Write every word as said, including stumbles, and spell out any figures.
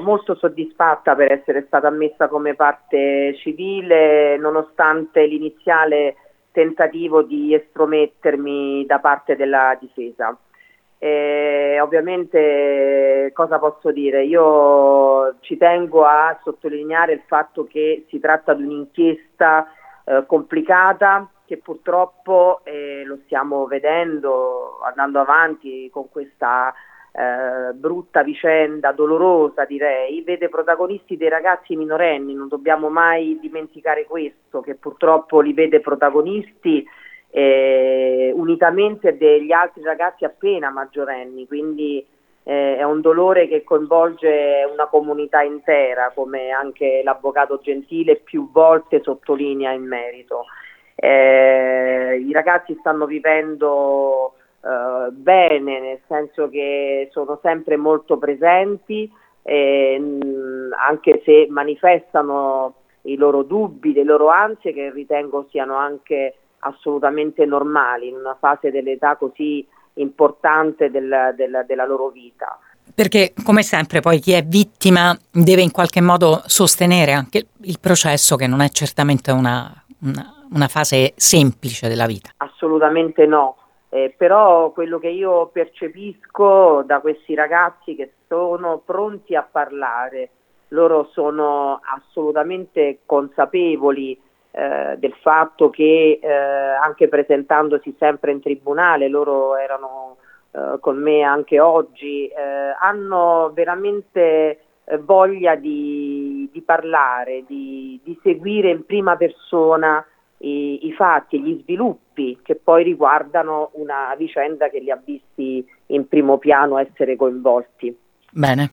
molto soddisfatta per essere stata ammessa come parte civile, nonostante l'iniziale tentativo di estromettermi da parte della difesa. Eh, ovviamente cosa posso dire? Io ci tengo a sottolineare il fatto che si tratta di un'inchiesta eh, complicata, che purtroppo eh, lo stiamo vedendo andando avanti con questa eh, brutta vicenda, dolorosa direi, vede protagonisti dei ragazzi minorenni, non dobbiamo mai dimenticare questo, che purtroppo li vede protagonisti Eh, unitamente degli altri ragazzi appena maggiorenni, quindi eh, è un dolore che coinvolge una comunità intera, come anche l'avvocato Gentile più volte sottolinea in merito. Eh, i ragazzi stanno vivendo eh, bene, nel senso che sono sempre molto presenti, eh, anche se manifestano i loro dubbi, le loro ansie, che ritengo siano anche assolutamente normali in una fase dell'età così importante del, del, della loro vita. Perché come sempre poi chi è vittima deve in qualche modo sostenere anche il processo, che non è certamente una, una, una fase semplice della vita. Assolutamente no, eh, però quello che io percepisco da questi ragazzi, che sono pronti a parlare, loro sono assolutamente consapevoli Eh, del fatto che eh, anche presentandosi sempre in tribunale, loro erano eh, con me anche oggi, eh, hanno veramente eh, voglia di, di parlare, di, di seguire in prima persona i, i fatti, gli sviluppi che poi riguardano una vicenda che li ha visti in primo piano essere coinvolti. Bene.